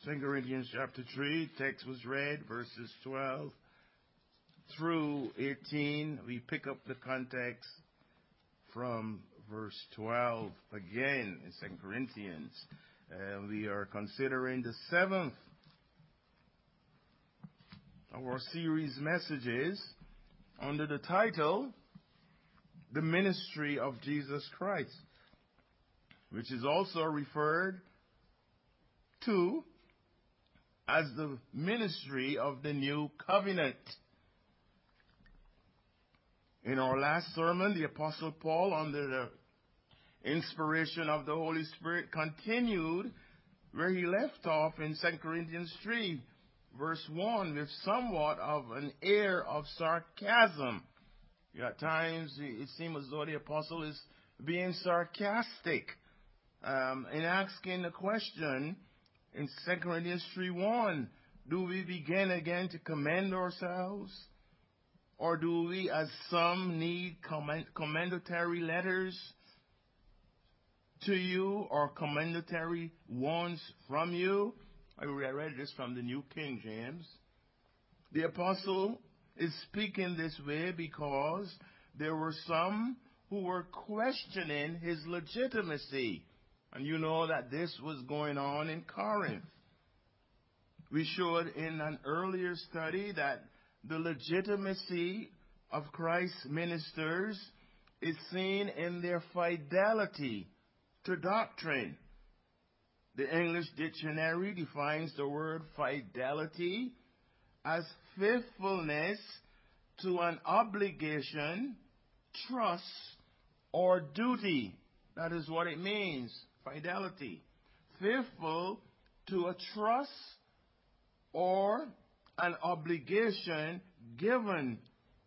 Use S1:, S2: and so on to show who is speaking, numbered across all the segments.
S1: 2 Corinthians chapter 3, text was read, verses 12 through 18. We pick up the context from verse 12 again in 2 Corinthians. We are considering the seventh of our series messages under the title, The Ministry of Jesus Christ, which is also referred to as the ministry of the new covenant. In our last sermon, the Apostle Paul, under the inspiration of the Holy Spirit, continued where he left off in 2 Corinthians 3, verse 1, with somewhat of an air of sarcasm. At times, it seems as though the Apostle is being sarcastic in asking the question in 2 Corinthians 3:1, do we begin again to commend ourselves? Or do we, as some, need commendatory letters to you or commendatory ones from you? I read this from the New King James. The apostle is speaking this way because there were some who were questioning his legitimacy. And you know that this was going on in Corinth. We showed in an earlier study that the legitimacy of Christ's ministers is seen in their fidelity to doctrine. The English dictionary defines the word fidelity as faithfulness to an obligation, trust, or duty. That is what it means, fidelity. Faithful to a trust or an obligation given.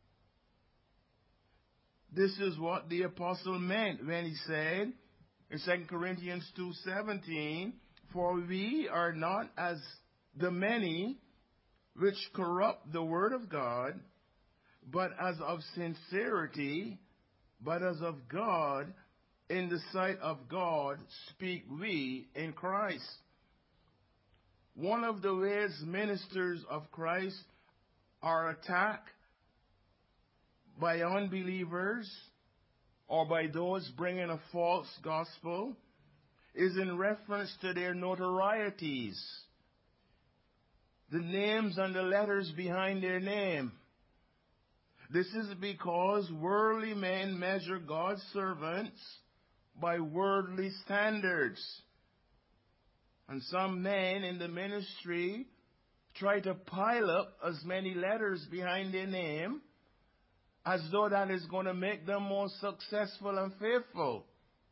S1: This is what the apostle meant when he said in 2 Corinthians 2:17, for we are not as the many which corrupt the word of God, but as of sincerity, but as of God, in the sight of God speak we in Christ. One of the ways ministers of Christ are attacked by unbelievers or by those bringing a false gospel is in reference to their notorieties, the names and the letters behind their name. This is because worldly men measure God's servants by worldly standards. And some men in the ministry try to pile up as many letters behind their name as though that is going to make them more successful and faithful.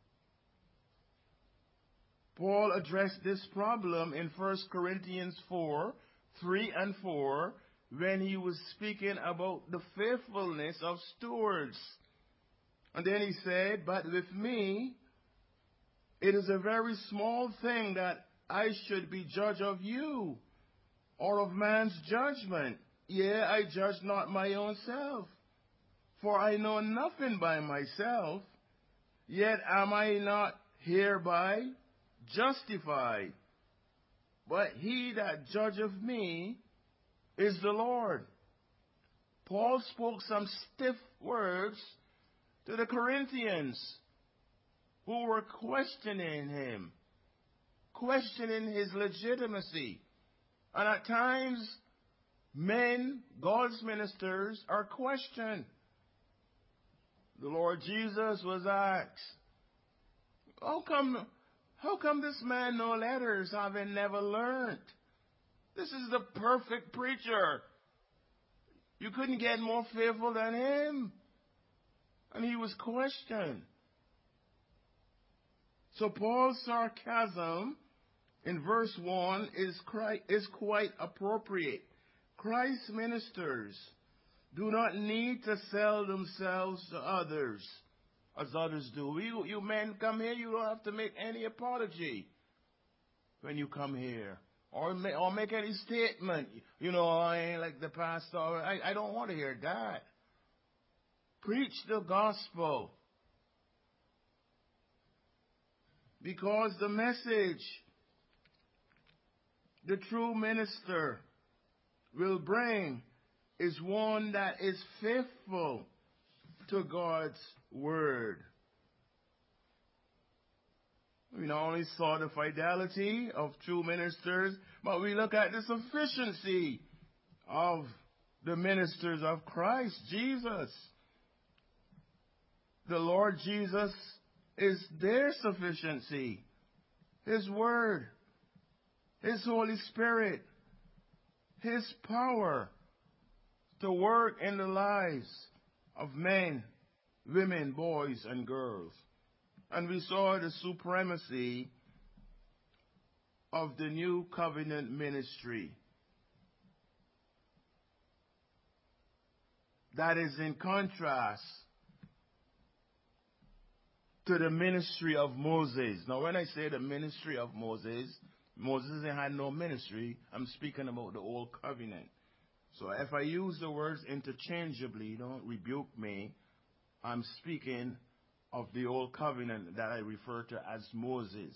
S1: Paul addressed this problem in 1 Corinthians 4:3 and 4, when he was speaking about the faithfulness of stewards. And then he said, but with me, it is a very small thing that I should be judge of you, or of man's judgment. Yea, I judge not my own self. For I know nothing by myself, yet am I not hereby justified. But he that judgeth me is the Lord. Paul spoke some stiff words to the Corinthians who were questioning him, questioning his legitimacy. And at times, men, God's ministers, are questioned. The Lord Jesus was asked, how come this man no letters, having never learned? This is the perfect preacher. You couldn't get more faithful than him. And he was questioned. So Paul's sarcasm in verse 1 is quite appropriate. Christ's ministers do not need to sell themselves to others as others do. You men come here, you don't have to make any apology when you come here. Or make any statement. You know, I ain't like the pastor. I don't want to hear that. Preach the gospel. Because the message the true minister will bring is one that is faithful to God's word. We not only saw the fidelity of true ministers, but we look at the sufficiency of the ministers of Christ Jesus. The Lord Jesus is their sufficiency. His word, His Holy Spirit, His power to work in the lives of men, women, boys, and girls. And we saw the supremacy of the new covenant ministry. That is in contrast to the ministry of Moses. Now, when I say the ministry of Moses, Moses had no ministry. I'm speaking about the old covenant. So if I use the words interchangeably, don't rebuke me. I'm speaking of the old covenant that I refer to as Moses.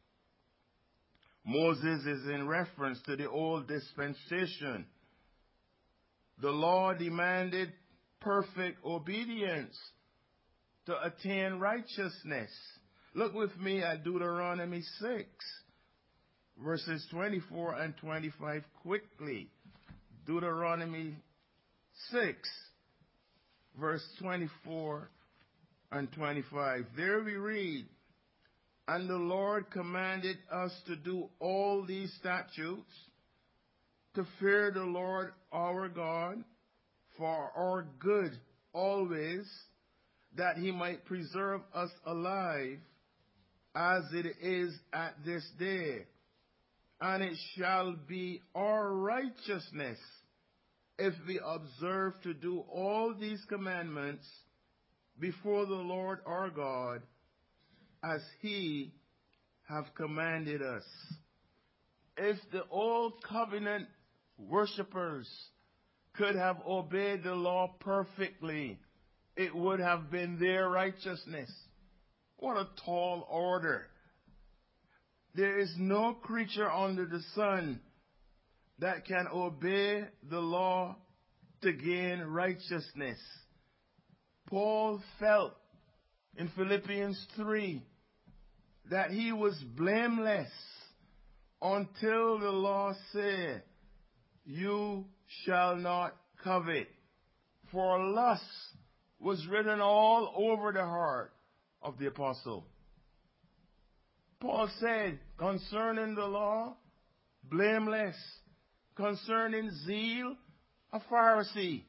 S1: Moses is in reference to the old dispensation. The law demanded perfect obedience to attain righteousness. Look with me at Deuteronomy 6, verses 24 and 25 quickly. Deuteronomy 6, verse 24 and 25. There we read, "And the Lord commanded us to do all these statutes, to fear the Lord our God for our good always, that He might preserve us alive as it is at this day. And it shall be our righteousness if we observe to do all these commandments before the Lord our God, as He have commanded us." If the old covenant worshippers could have obeyed the law perfectly, it would have been their righteousness. What a tall order. There is no creature under the sun that can obey the law to gain righteousness. Paul felt in Philippians 3 that he was blameless until the law said, "You shall not covet." For lust was written all over the heart of the apostle. Paul said, concerning the law, blameless. Concerning zeal, a Pharisee.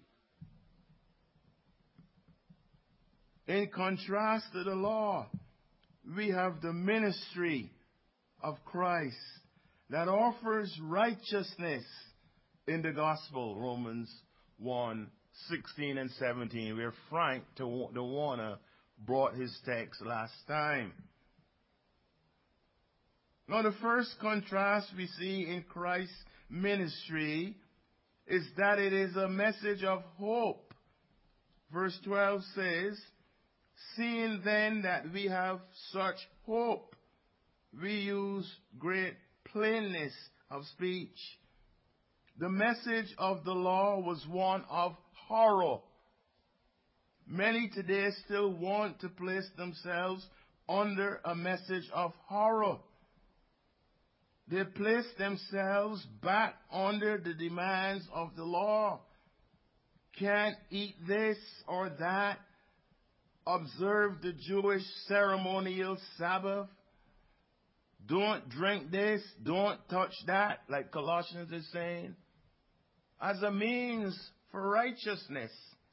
S1: In contrast to the law, we have the ministry of Christ that offers righteousness in the gospel. Romans 1:16 and 17, where Frank de Warner brought his text last time. Now, the first contrast we see in Christ's ministry is that it is a message of hope. Verse 12 says, "Seeing then that we have such hope, we use great plainness of speech." The message of the law was one of horror. Many today still want to place themselves under a message of horror. They place themselves back under the demands of the law. Can't eat this or that. Observe the Jewish ceremonial Sabbath. Don't drink this. Don't touch that, like Colossians is saying, as a means for righteousness.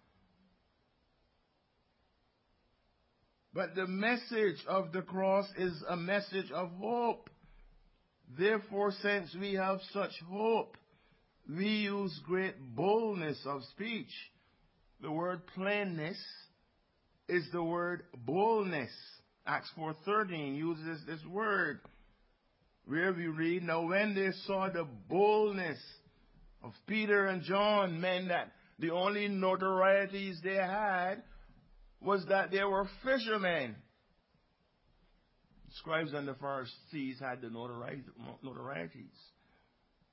S1: But the message of the cross is a message of hope. Therefore, since we have such hope, we use great boldness of speech. The word plainness is the word boldness. Acts 4:13 uses this word, where we read, "Now when they saw the boldness of Peter and John," meant that the only notorieties they had was that they were fishermen. The scribes and the Pharisees had the notorieties.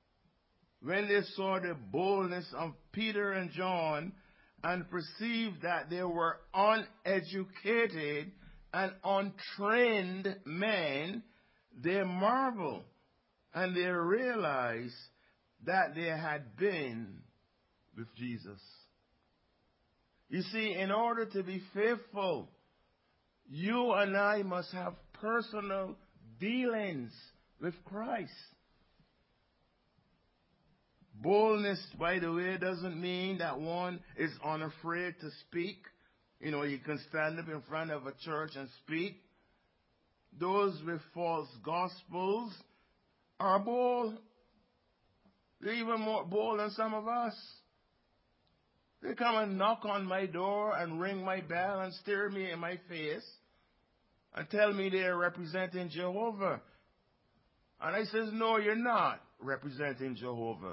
S1: when they saw the boldness of Peter and John and perceived that they were uneducated and untrained men, they marveled and they realized that they had been with Jesus. You see, in order to be faithful, you and I must have personal dealings with Christ. Boldness, by the way, doesn't mean that one is unafraid to speak. You know, you can stand up in front of a church and speak. Those with false gospels are bold. They're even more bold than some of us. They come and knock on my door and ring my bell and stare me in my face and tell me they're representing Jehovah. And I says, no, you're not representing Jehovah.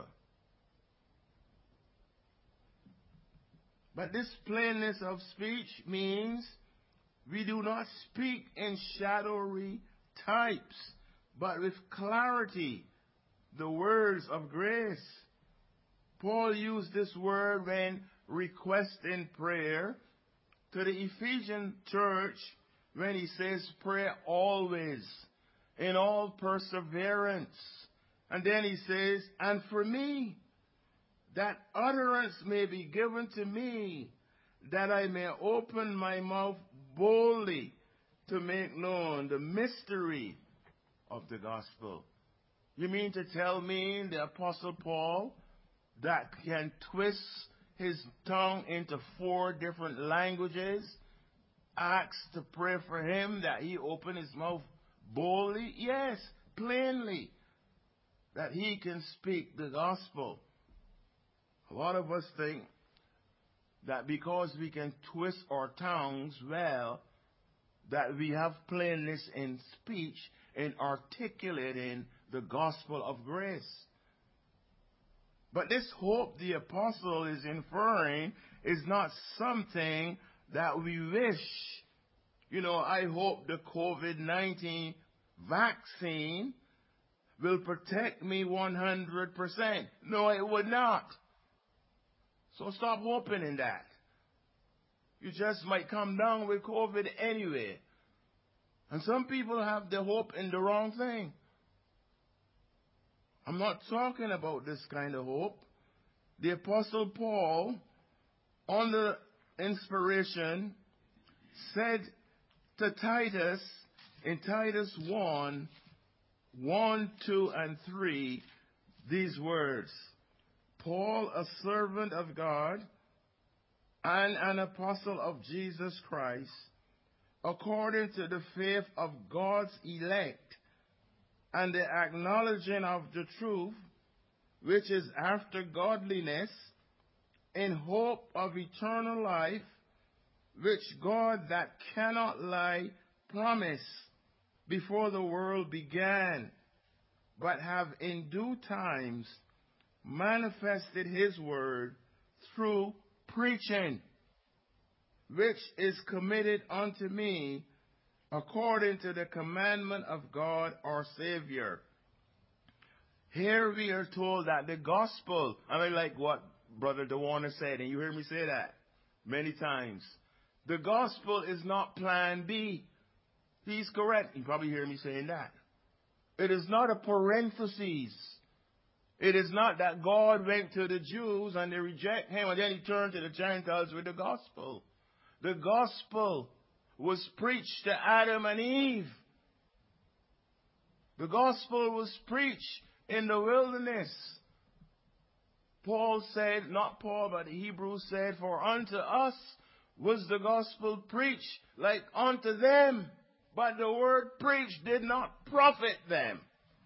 S1: But this plainness of speech means we do not speak in shadowy types, but with clarity, the words of grace. Paul used this word when requesting prayer to the Ephesian church when he says, pray always, in all perseverance. And then he says, and for me, that utterance may be given to me, that I may open my mouth boldly to make known the mystery of the gospel. You mean to tell me the Apostle Paul that can twist his tongue into 4 different languages, asks to pray for him that he open his mouth boldly? Yes, plainly, that he can speak the gospel. A lot of us think that because we can twist our tongues well, that we have plainness in speech in articulating the gospel of grace. But this hope the apostle is inferring is not something that we wish. You know, I hope the COVID-19 vaccine will protect me 100%. No, it would not. So stop hoping in that. You just might come down with COVID anyway. And some people have the hope in the wrong thing. I'm not talking about this kind of hope. The Apostle Paul, under inspiration, said to Titus, in Titus 1, 2, and 3, these words, Paul, a servant of God and an apostle of Jesus Christ, according to the faith of God's elect, and the acknowledging of the truth, which is after godliness, in hope of eternal life, which God that cannot lie promised before the world began, but have in due times manifested his word through preaching, which is committed unto me according to the commandment of God our Savior. Here we are told that the gospel, I mean, like what Brother DeWarner said, and you hear me say that many times, the gospel is not plan B. He's correct. You probably hear me saying that. It is not a parenthesis. It is not that God went to the Jews and they reject him and then he turned to the Gentiles with the gospel. The gospel was preached to Adam and Eve. The gospel was preached in the wilderness. Paul said, not Paul, but the Hebrews said, for unto us was the gospel preached like unto them, but the word preached did not profit them.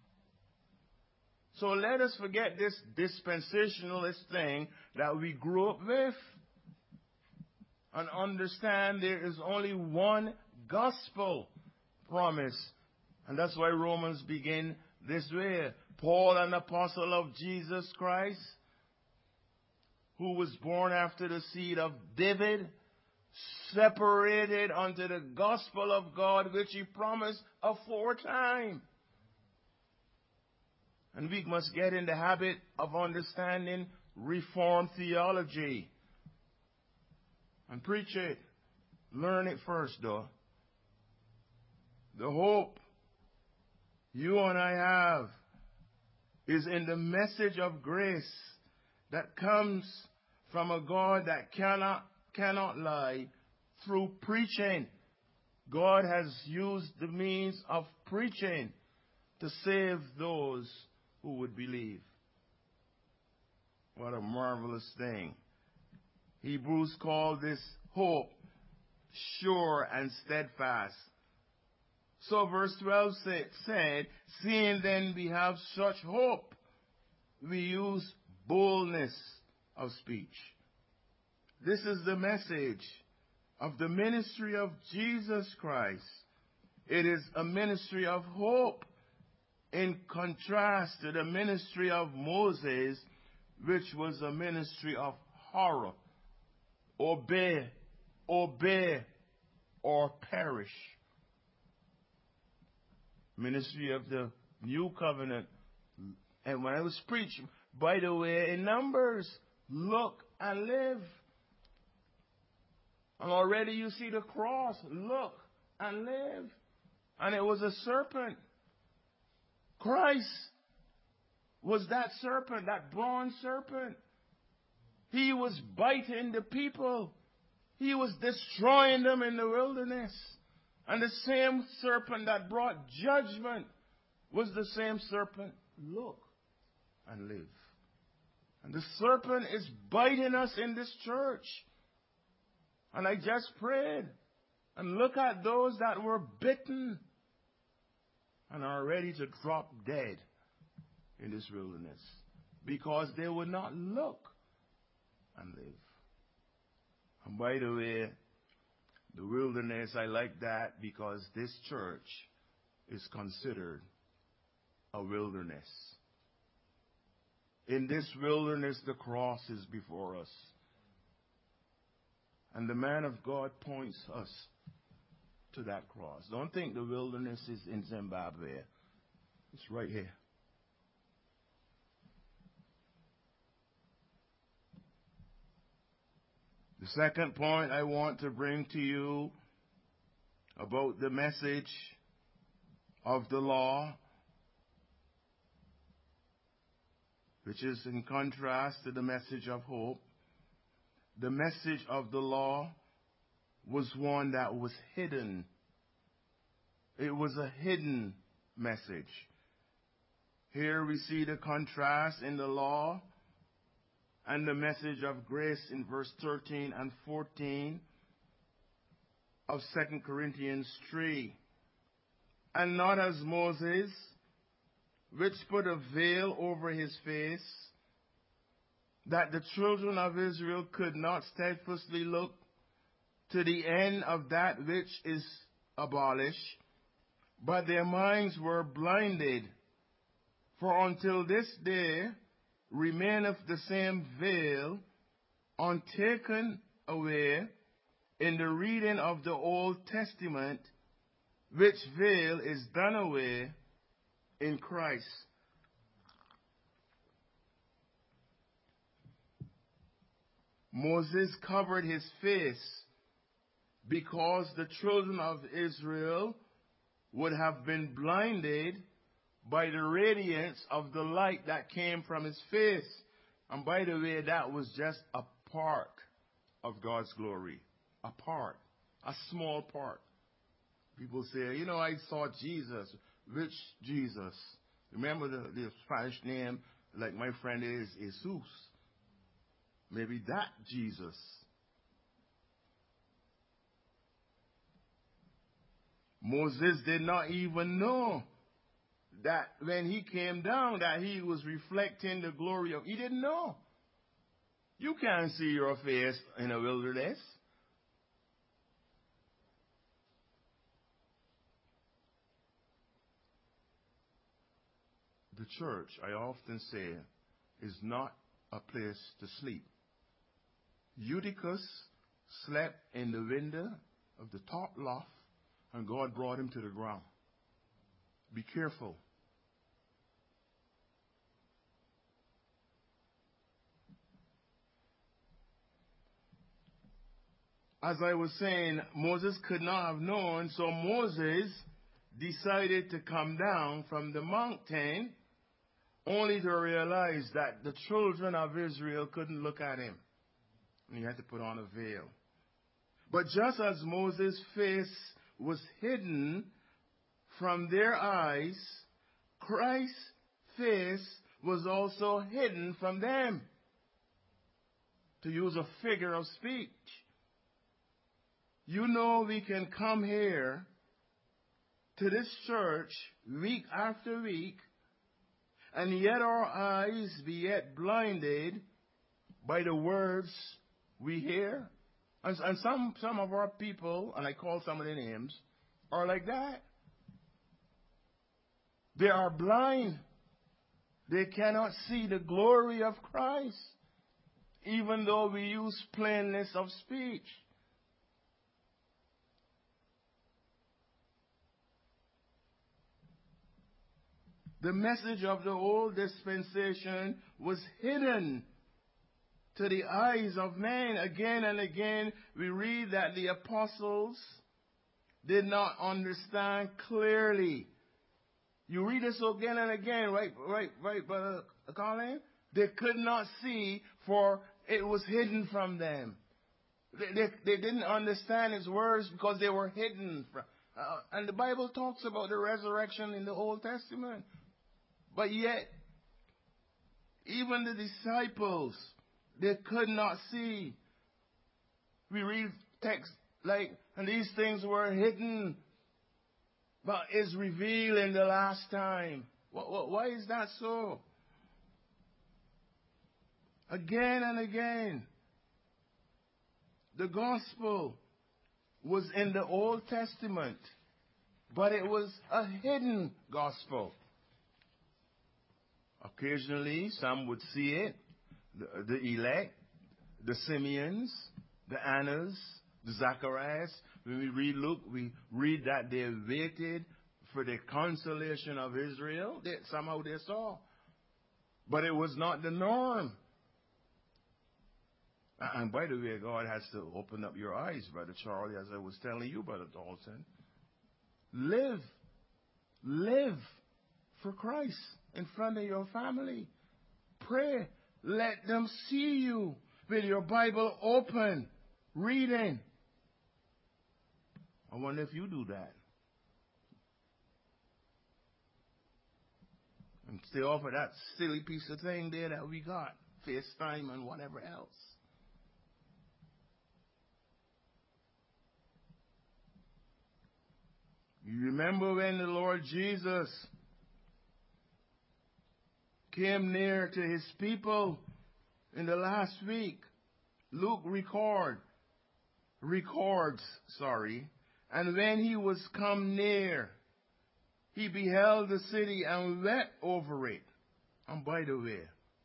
S1: So let us forget this dispensationalist thing that we grew up with and understand there is only one gospel promise. And that's why Romans begin this way. Paul, an apostle of Jesus Christ, who was born after the seed of David, separated unto the gospel of God, which he promised aforetime. And we must get in the habit of understanding Reformed theology and preach it. Learn it first, though. The hope you and I have is in the message of grace that comes from a God that cannot lie through preaching. God has used the means of preaching to save those who would believe. What a marvelous thing. Hebrews call this hope sure and steadfast. So verse 12 said, seeing then we have such hope, we use boldness of speech. This is the message of the ministry of Jesus Christ. It is a ministry of hope in contrast to the ministry of Moses, which was a ministry of horror. Obey, obey, or perish. Ministry of the new covenant. And when I was preaching, by the way, in Numbers, look and live. And already you see the cross, look and live. And it was a serpent. Christ was that serpent, that bronze serpent. He was biting the people. He was destroying them in the wilderness. And the same serpent that brought judgment was the same serpent. Look and live. And the serpent is biting us in this church. And I just prayed. And look at those that were bitten and are ready to drop dead in this wilderness because they would not look and live. And by the way, the wilderness, I like that because this church is considered a wilderness. In this wilderness, the cross is before us. And the man of God points us to that cross. Don't think the wilderness is in Zimbabwe. It's right here. The second point I want to bring to you about the message of the law, which is in contrast to the message of hope. The message of the law was one that was hidden. It was a hidden message. Here we see the contrast in the law and the message of grace in verse 13 and 14 of 2 Corinthians 3. And not as Moses, which put a veil over his face, that the children of Israel could not steadfastly look to the end of that which is abolished, but their minds were blinded. For until this day remaineth the same veil, untaken away in the reading of the Old Testament, which veil is done away in Christ. Moses covered his face because the children of Israel would have been blinded by the radiance of the light that came from his face. And by the way, that was just a part of God's glory. A part. A small part. People say, you know, I saw Jesus. Which Jesus? Remember the Spanish name, like my friend is Jesus. Maybe that Jesus. Moses did not even know that when he came down that he was reflecting the glory of... He didn't know. You can't see your face in a wilderness. The church, I often say, is not a place to sleep. Eutychus slept in the window of the top loft, and God brought him to the ground. Be careful. as I was saying, Moses could not have known, so Moses decided to come down from the mountain only to realize that the children of Israel couldn't look at him. And he had to put on a veil. But just as Moses' face was hidden from their eyes, Christ's face was also hidden from them. To use a figure of speech. You know, we can come here to this church week after week, and yet our eyes be yet blinded by the words we hear. And some of our people, and I call some of the names, are like that. They are blind. They cannot see the glory of Christ, even though we use plainness of speech. The message of the old dispensation was hidden to the eyes of men. Again and again, we read that the apostles did not understand clearly. You read this again and again, right, Brother Colin? They could not see, for it was hidden from them. They didn't understand his words because they were hidden. And the Bible talks about the resurrection in the Old Testament. But yet, even the disciples, they could not see. We read texts like, and these things were hidden, but is revealed in the last time. Why is that so? Again and again, the gospel was in the Old Testament, but it was a hidden gospel. Occasionally, some would see it, the elect, the Simeons, the Annas, the Zacharias. When we read Luke, we read that they waited for the consolation of Israel. Somehow they saw. But it was not the norm. And by the way, God has to open up your eyes, Brother Charlie, as I was telling you, Brother Dalton. Live for Christ in front of your family. Pray. Let them see you with your Bible open, reading. I wonder if you do that. And stay off of that silly piece of thing there that we got, FaceTime and whatever else. You remember when the Lord Jesus came near to his people in the last week? Luke records, and when he was come near, he beheld the city and wept over it. And by the way,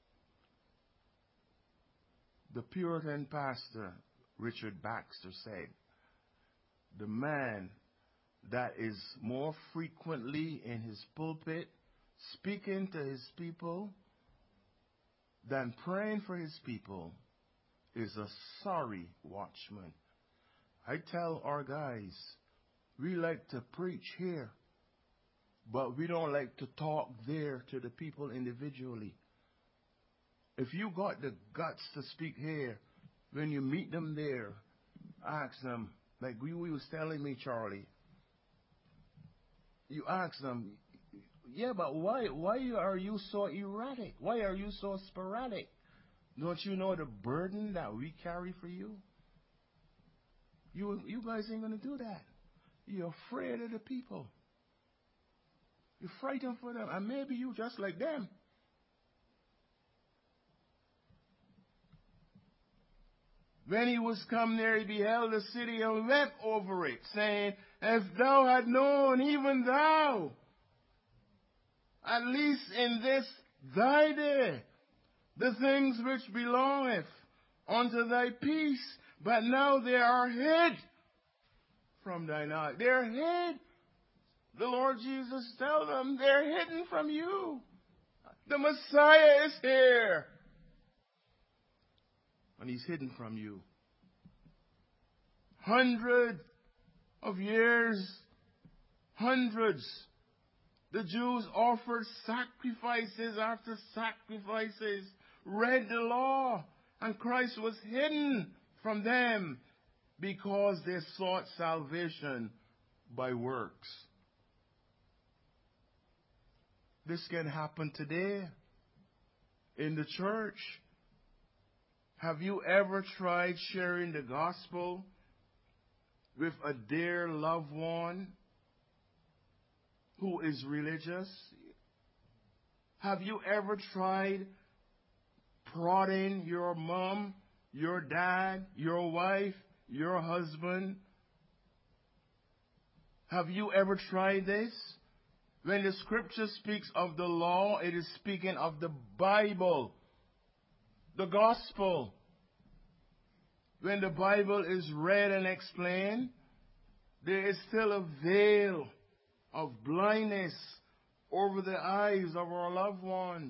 S1: the Puritan pastor, Richard Baxter, said, the man that is more frequently in his pulpit speaking to his people than praying for his people is a sorry watchman. I tell our guys, we like to preach here, but we don't like to talk there to the people individually. If you got the guts to speak here, when you meet them there, ask them, like we was telling me, Charlie, you ask them, yeah, but why are you so erratic? Why are you so sporadic? Don't you know the burden that we carry for you? You guys ain't going to do that. You're afraid of the people. You're frightened for them. And maybe you just like them. When he was come near, he beheld the city and wept over it, saying, if thou had known, even thou, at least in this thy day, the things which belongeth unto thy peace, but now they are hid from thine eye. They're hid. The Lord Jesus tells them they're hidden from you. The Messiah is here. And he's hidden from you. hundreds of years, hundreds, the Jews offered sacrifices after sacrifices, read the law, and Christ was hidden from them because they sought salvation by works. This can happen today in the church. Have you ever tried sharing the gospel with a dear loved one who is religious? Have you ever tried prodding your mom, your dad, your wife, your husband? Have you ever tried this? When the scripture speaks of the law, it is speaking of the Bible, the gospel. When the Bible is read and explained, there is still a veil of blindness over the eyes of our loved ones.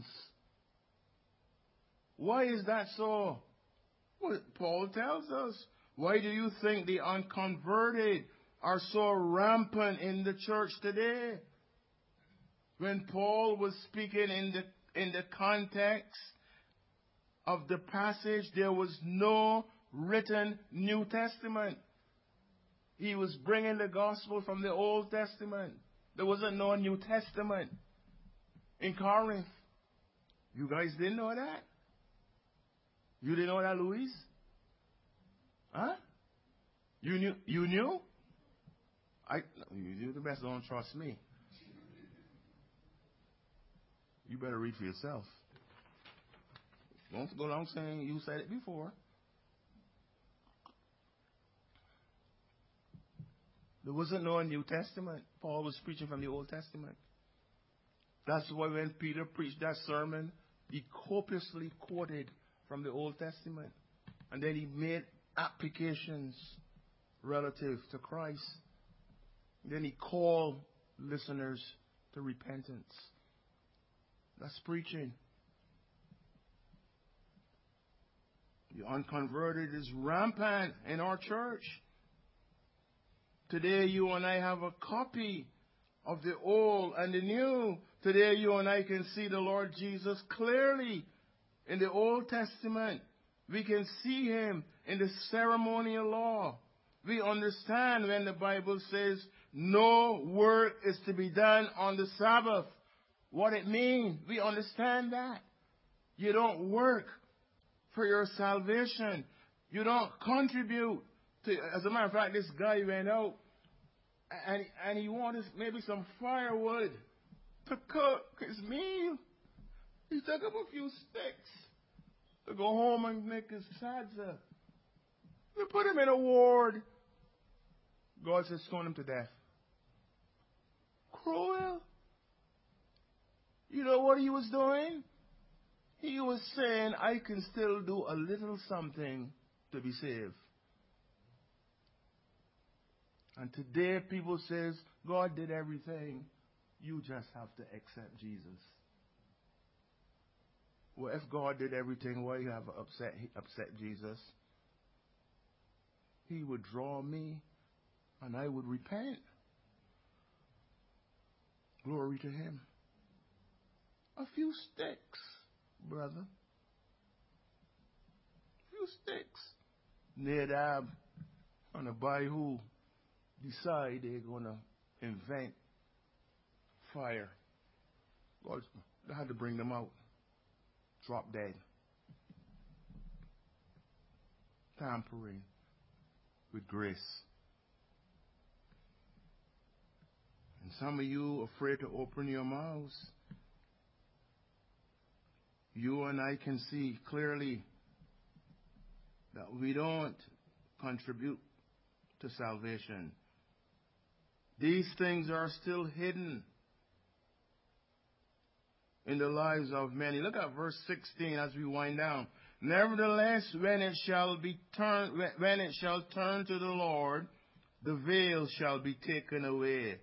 S1: Why is that so? Well, Paul tells us. Why do you think the unconverted are so rampant in the church today? When Paul was speaking in the context of the passage, there was no written New Testament. He was bringing the gospel from the Old Testament. There wasn't no New Testament in Corinth. You guys didn't know that? You didn't know that, Louise? Huh? You knew? You knew? You the best don't trust me. You better read for yourself. Don't go along saying you said it before. There wasn't no New Testament. Paul was preaching from the Old Testament. That's why when Peter preached that sermon, he copiously quoted from the Old Testament. And then he made applications relative to Christ. Then he called listeners to repentance. That's preaching. The unconverted is rampant in our church. Today you and I have a copy of the old and the new. Today you and I can see the Lord Jesus clearly in the Old Testament. We can see him in the ceremonial law. We understand when the Bible says no work is to be done on the Sabbath. What it means. We understand that. You don't work for your salvation. You don't contribute to. As a matter of fact, this guy went out and he wanted maybe some firewood to cook his meal. He took up a few sticks to go home and make his tzadza. They put him in a ward. God said, stone him to death. Cruel. You know what he was doing? He was saying, I can still do a little something to be saved. And today people says, God did everything. You just have to accept Jesus. Well, if God did everything, why you have upset Jesus? He would draw me and I would repent. Glory to him. A few sticks, brother. A few sticks. Nadab and Abihu decide they're going to invent fire. God, they had to bring them out. Drop dead. Tampering with grace. And some of you afraid to open your mouths. You and I can see clearly that we don't contribute to salvation. These things are still hidden in the lives of many. Look at verse 16 as we wind down. Nevertheless, when it shall turn to the Lord, the veil shall be taken away.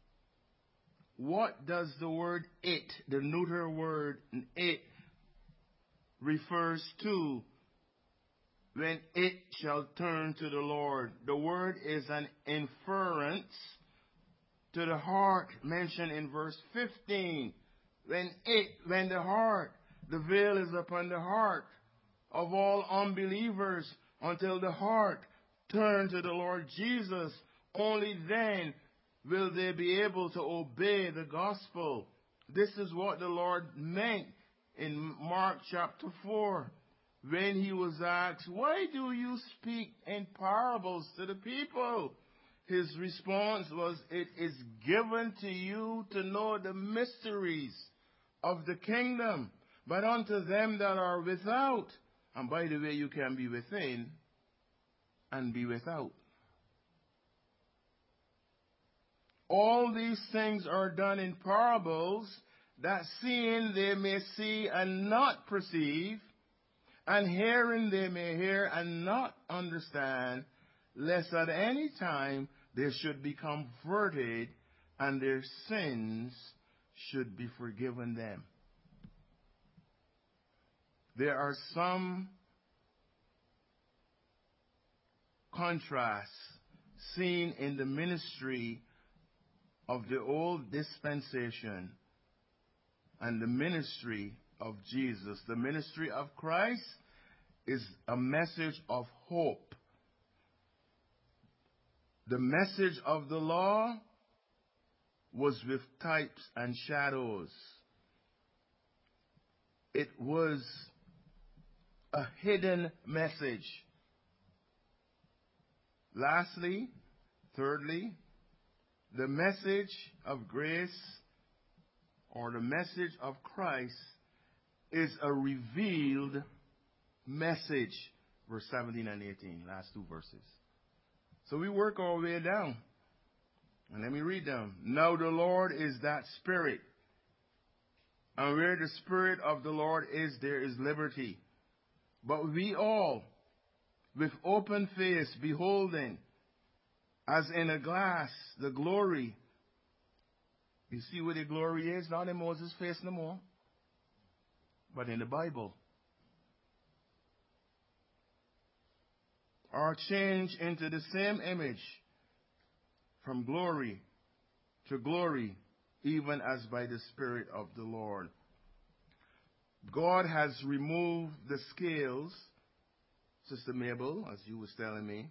S1: What does the word it, the neuter word it, refers to when it shall turn to the Lord. The word is an inference to the heart mentioned in verse 15. When the heart, the veil is upon the heart of all unbelievers until the heart turn to the Lord Jesus. Only then will they be able to obey the gospel. This is what the Lord meant in Mark chapter 4 when he was asked, "Why do you speak in parables to the people?" His response was, "It is given to you to know the mysteries of the kingdom, but unto them that are without." And by the way, you can be within and be without. All these things are done in parables, that seeing they may see and not perceive, and hearing they may hear and not understand, lest at any time they should be converted and their sins should be forgiven them. There are some contrasts seen in the ministry of the old dispensation and the ministry of Jesus. The ministry of Christ is a message of hope. The message of the law was with types and shadows. It was a hidden message. Lastly, thirdly, the message of grace or the message of Christ is a revealed message. Verse 17 and 18, last two verses. So we work our way down. And let me read them. Now the Lord is that Spirit. And where the Spirit of the Lord is, there is liberty. But we all, with open face, beholding, as in a glass, the glory. You see where the glory is? Not in Moses' face no more, but in the Bible. Are changed into the same image, from glory to glory, even as by the Spirit of the Lord. God has removed the scales, Sister Mabel, as you was telling me,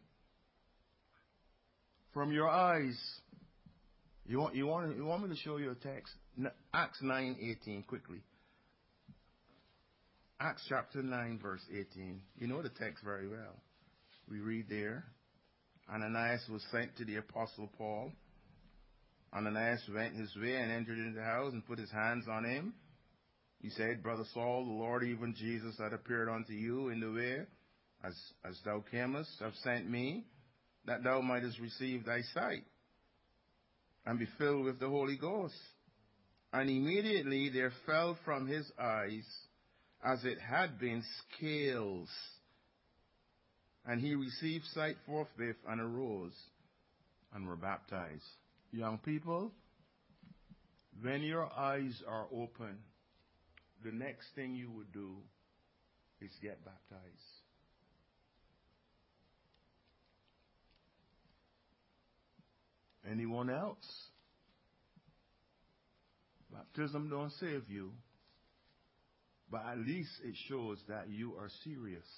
S1: from your eyes. You want me to show you a text? Acts 9:18, quickly. Acts chapter 9, verse 18. You know the text very well. We read there, Ananias was sent to the Apostle Paul. Ananias went his way and entered into the house and put his hands on him. He said, "Brother Saul, the Lord, even Jesus, that appeared unto you in the way, as thou camest, have sent me, that thou mightest receive thy sight, and be filled with the Holy Ghost." And immediately there fell from his eyes, as it had been, scales. And he received sight forthwith, and arose, and were baptized. Young people, when your eyes are open, the next thing you would do is get baptized. Anyone else? Baptism don't save you, but at least it shows that you are serious.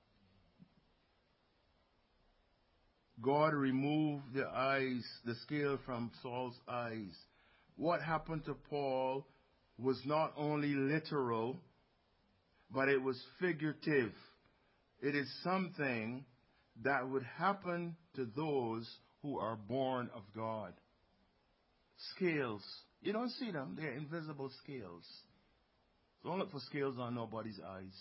S1: God removed the scale from Saul's eyes. What happened to Paul was not only literal, but it was figurative. It is something that would happen to those who are born of God. Scales. You don't see them. They're invisible scales. Don't look for scales on nobody's eyes.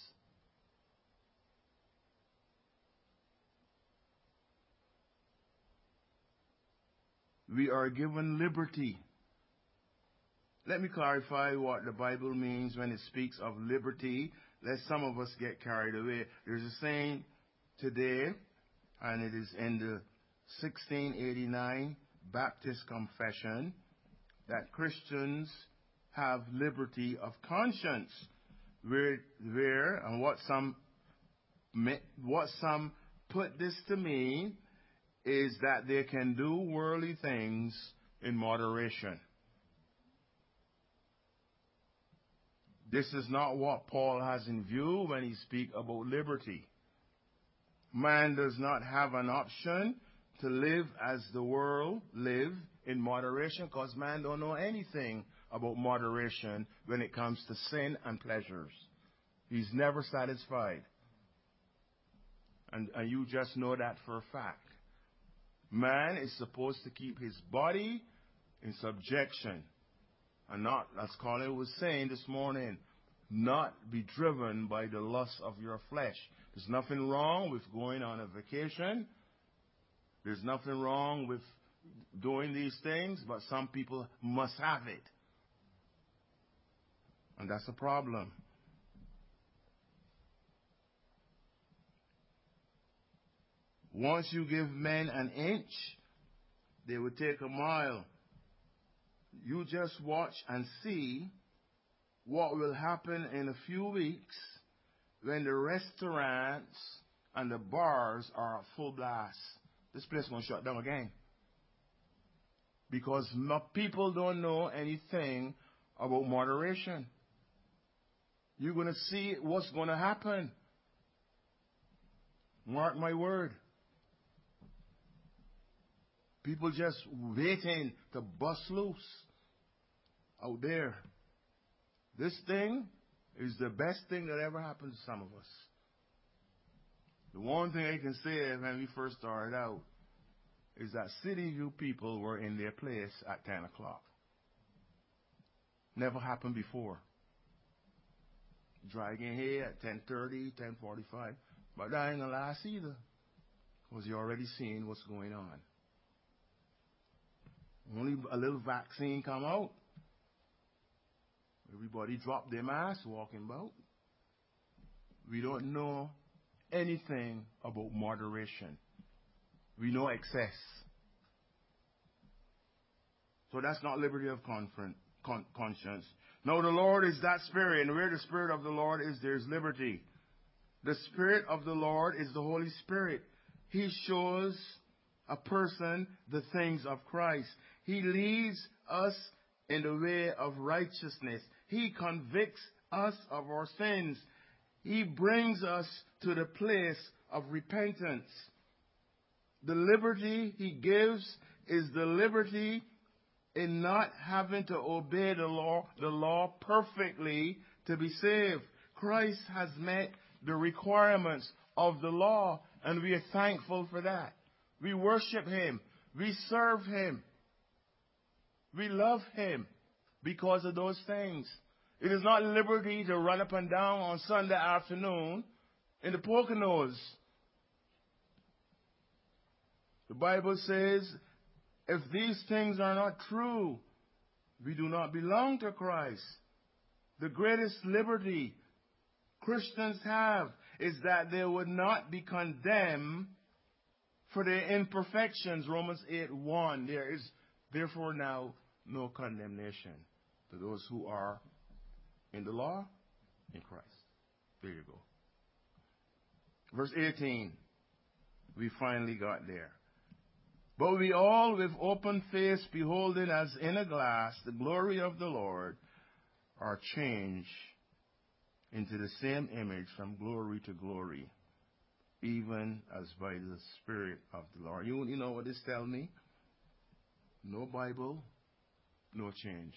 S1: We are given liberty. Let me clarify what the Bible means when it speaks of liberty, lest some of us get carried away. There's a saying today, and it is in the 1689 Baptist Confession, that Christians have liberty of conscience, where and what some what some put this to mean is that they can do worldly things in moderation. This is not what Paul has in view when he speaks about liberty. Man does not have an option to live as the world live in moderation, because man don't know anything about moderation when it comes to sin and pleasures. He's never satisfied. And you just know that for a fact. Man is supposed to keep his body in subjection and not, as Colin was saying this morning, not be driven by the lust of your flesh. There's nothing wrong with going on a vacation. There's nothing wrong with doing these things, but some people must have it. And that's a problem. Once you give men an inch, they will take a mile. You just watch and see what will happen in a few weeks when the restaurants and the bars are at full blast. This place is going to shut down again. Because people don't know anything about moderation. You're going to see what's going to happen. Mark my word. People just waiting to bust loose out there. This thing is the best thing that ever happened to some of us. The one thing I can say when we first started out is that City View people were in their place at 10 o'clock. Never happened before. Dragging here at 10:30, 10:45. But that ain't going to last either, because you're already seeing what's going on. Only a little vaccine come out. Everybody drop their mask, walking about. We don't know anything about moderation. We know excess. So that's not liberty of conscience. No, the Lord is that Spirit, and where the Spirit of the Lord is, there's liberty. The Spirit of the Lord is the Holy Spirit. He shows a person the things of Christ. He leads us in the way of righteousness. He convicts us of our sins. He brings us to the place of repentance. The liberty He gives is the liberty in not having to obey the law perfectly to be saved. Christ has met the requirements of the law, and we are thankful for that. We worship Him. We serve Him. We love Him because of those things. It is not liberty to run up and down on Sunday afternoon in the Poconos. The Bible says, if these things are not true, we do not belong to Christ. The greatest liberty Christians have is that they would not be condemned for their imperfections. Romans 8:1. There is therefore now no condemnation to those who are in the law, in Christ. There you go. Verse 18. We finally got there. But we all with open face beholding as in a glass the glory of the Lord are changed into the same image from glory to glory, even as by the Spirit of the Lord. You know what this tells me? No Bible, no change.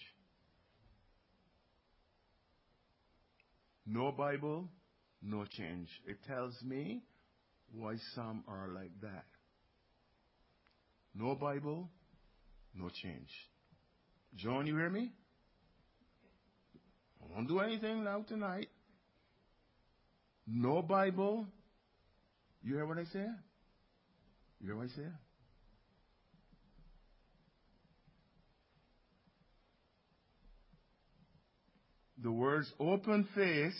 S1: No Bible, no change. It tells me why some are like that. No Bible, no change. John, you hear me? I won't do anything now tonight. No Bible. You hear what I say? You hear what I say? The words open face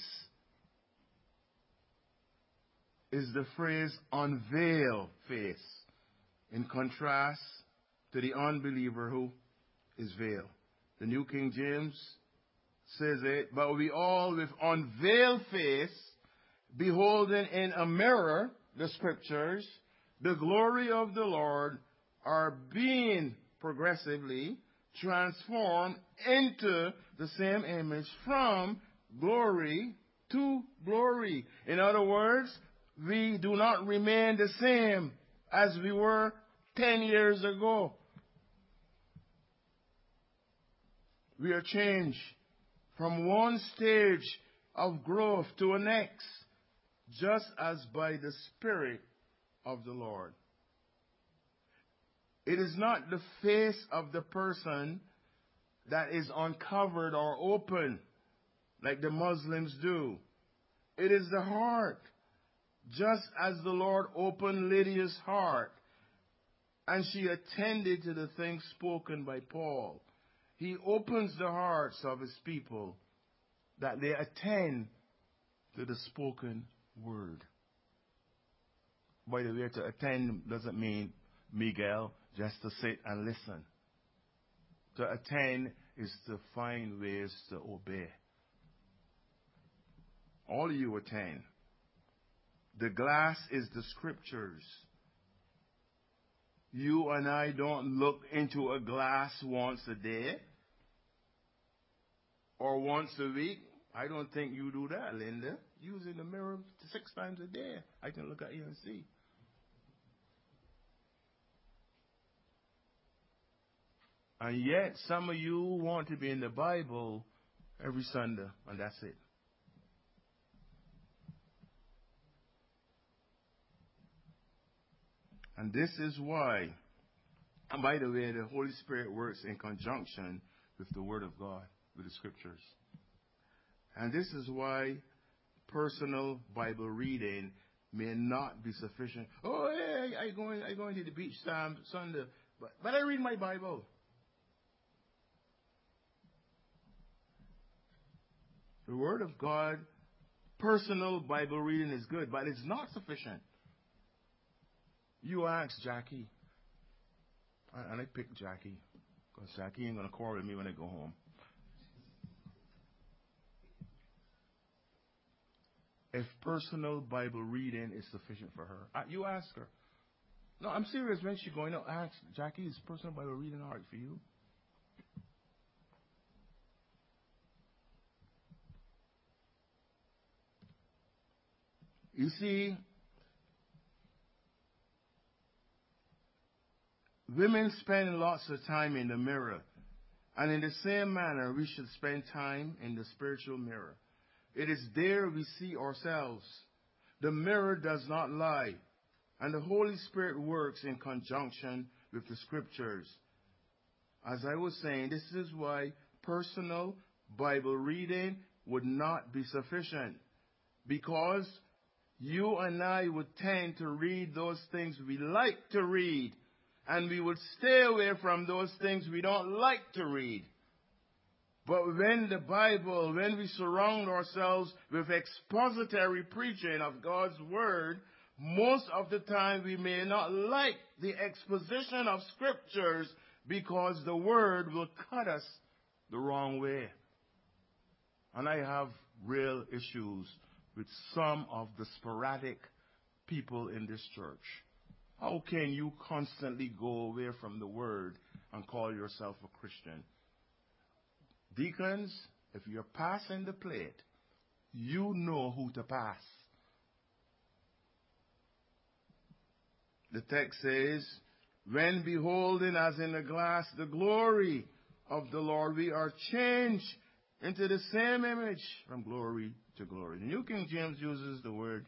S1: is the phrase unveil face, in contrast to the unbeliever who is veiled. The New King James says it, but we all with unveiled face, beholding in a mirror the scriptures, the glory of the Lord, are being progressively transformed into the same image from glory to glory. In other words, we do not remain the same as we were 10 years ago. We are changed from one stage of growth to the next, just as by the Spirit of the Lord. It is not the face of the person that is uncovered or open like the Muslims do. It is the heart, just as the Lord opened Lydia's heart and she attended to the things spoken by Paul. He opens the hearts of his people that they attend to the spoken word. By the way, to attend doesn't mean, Miguel, just to sit and listen. To attend is to find ways to obey. All you attend. The glass is the scriptures. You and I don't look into a glass once a day or once a week. I don't think you do that, Linda. Using the mirror 6 times a day. I can look at you and see. And yet, some of you want to be in the Bible every Sunday, and that's it. And this is why, and by the way, the Holy Spirit works in conjunction with the Word of God, with the Scriptures. And this is why personal Bible reading may not be sufficient. Oh, hey, I going to the beach Sunday, but I read my Bible. The Word of God, personal Bible reading is good, but it's not sufficient. You ask Jackie, and I pick Jackie, because Jackie ain't going to quarrel with me when I go home. If personal Bible reading is sufficient for her, you ask her. No, I'm serious. When she's going out, ask Jackie, is personal Bible reading all right for you? You see, women spend lots of time in the mirror. And in the same manner, we should spend time in the spiritual mirror. It is there we see ourselves. The mirror does not lie. And the Holy Spirit works in conjunction with the Scriptures. As I was saying, this is why personal Bible reading would not be sufficient. Because you and I would tend to read those things we like to read. And we would stay away from those things we don't like to read. But when we surround ourselves with expository preaching of God's Word, most of the time we may not like the exposition of Scriptures because the Word will cut us the wrong way. And I have real issues with some of the sporadic people in this church. How can you constantly go away from the Word and call yourself a Christian? Deacons, if you're passing the plate, you know who to pass. The text says, when beholding as in a glass the glory of the Lord, we are changed into the same image from glory to glory. The New King James uses the word,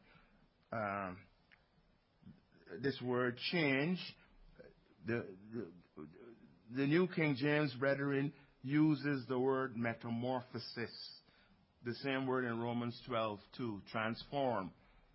S1: this word change. The New King James, brethren, uses the word metamorphosis. The same word in Romans 12:2, transform.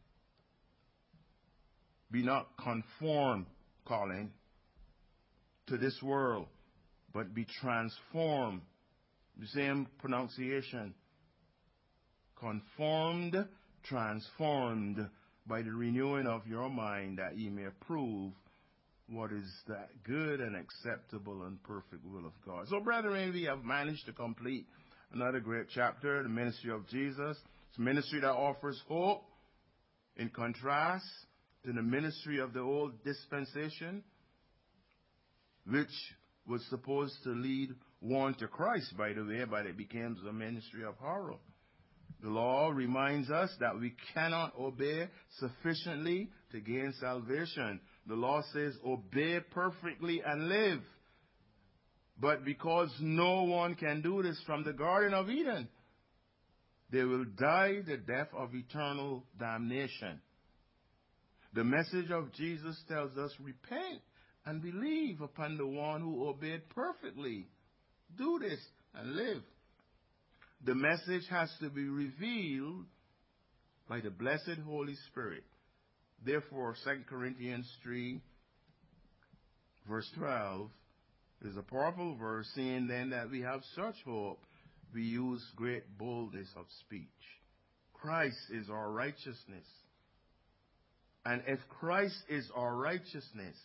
S1: Be not conformed, Colin, to this world, but be transformed. The same pronunciation. Conformed, transformed by the renewing of your mind, that ye may prove what is that good and acceptable and perfect will of God. So, brethren, we have managed to complete another great chapter, the ministry of Jesus. It's a ministry that offers hope In contrast to the ministry of the old dispensation, which was supposed to lead one to Christ, by the way, but it became the ministry of horror. The law reminds us that we cannot obey sufficiently to gain salvation. The law says, obey perfectly and live. But because no one can do this from the Garden of Eden, they will die the death of eternal damnation. The message of Jesus tells us, repent and believe upon the one who obeyed perfectly. Do this and live. The message has to be revealed by the blessed Holy Spirit. Therefore, 2 Corinthians 3, verse 12, is a powerful verse, saying then that we have such hope, we use great boldness of speech. Christ is our righteousness. And if Christ is our righteousness,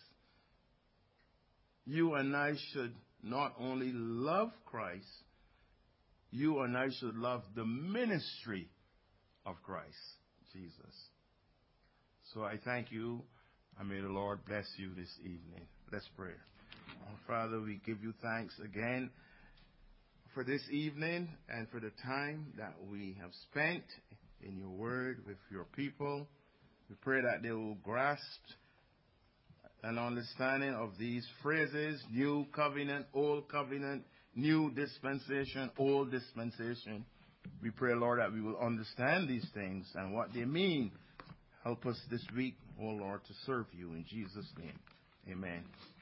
S1: you and I should not only love Christ, you and I should love the ministry of Christ, Jesus. So I thank you, and may the Lord bless you this evening. Let's pray. Father, we give you thanks again for this evening and for the time that we have spent in your word with your people. We pray that they will grasp an understanding of these phrases: new covenant, old covenant, new dispensation, old dispensation. We pray, Lord, that we will understand these things and what they mean. Help us this week, oh Lord, to serve you in Jesus' name. Amen.